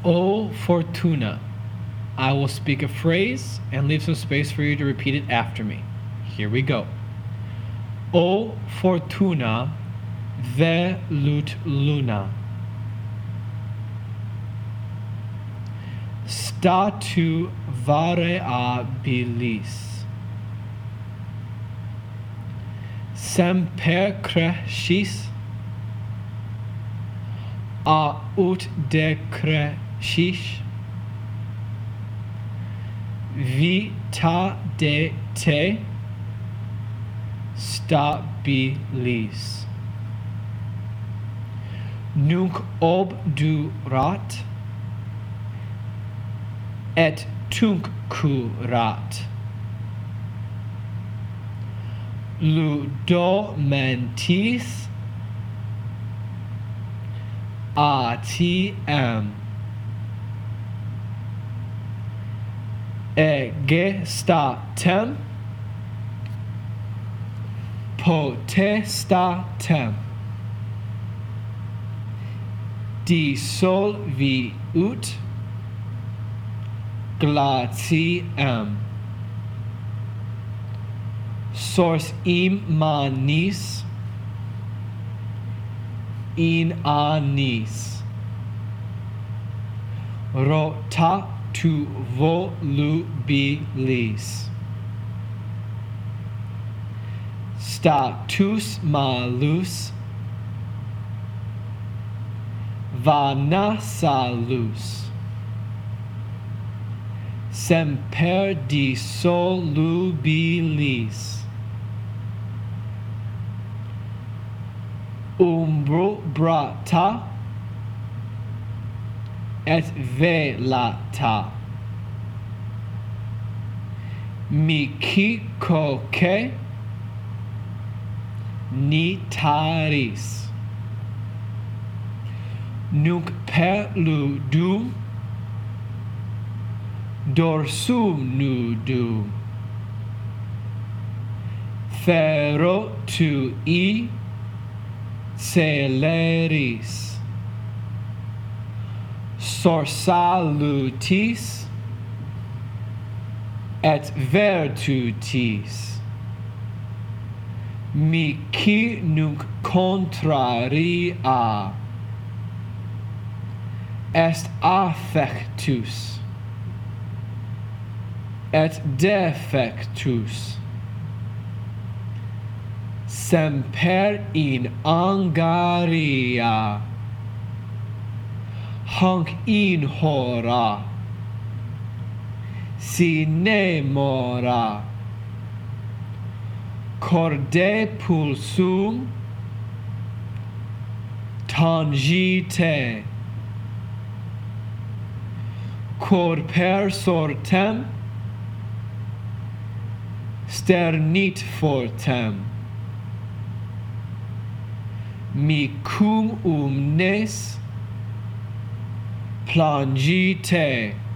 O Fortuna. I will speak a phrase and leave some space for you to repeat it after me. Here we go. O Fortuna velut luna. Statu variabilis. Semper crescis. Aut decrescis. Vita de te stabilis. Nunc obdurat et tunc curat. Ludomentis ATM. Egestatem potestatem dissolviut glatiem sors immanis in annis rota tu volubilis. Status malus vana salus. Semper dissolubilis. Umbrobrata et velata. Mici nitaris. Nunc perludum dorsum nudum. Ferro tui celeris. Sorsalutis et virtutis. Mici nunc contraria est affectus et defectus. Semper in angaria. Hanc in hora. Sine mora. Corde pulsum tangite. Cor per sortem sternit fortem. Mi cum omnes plangite.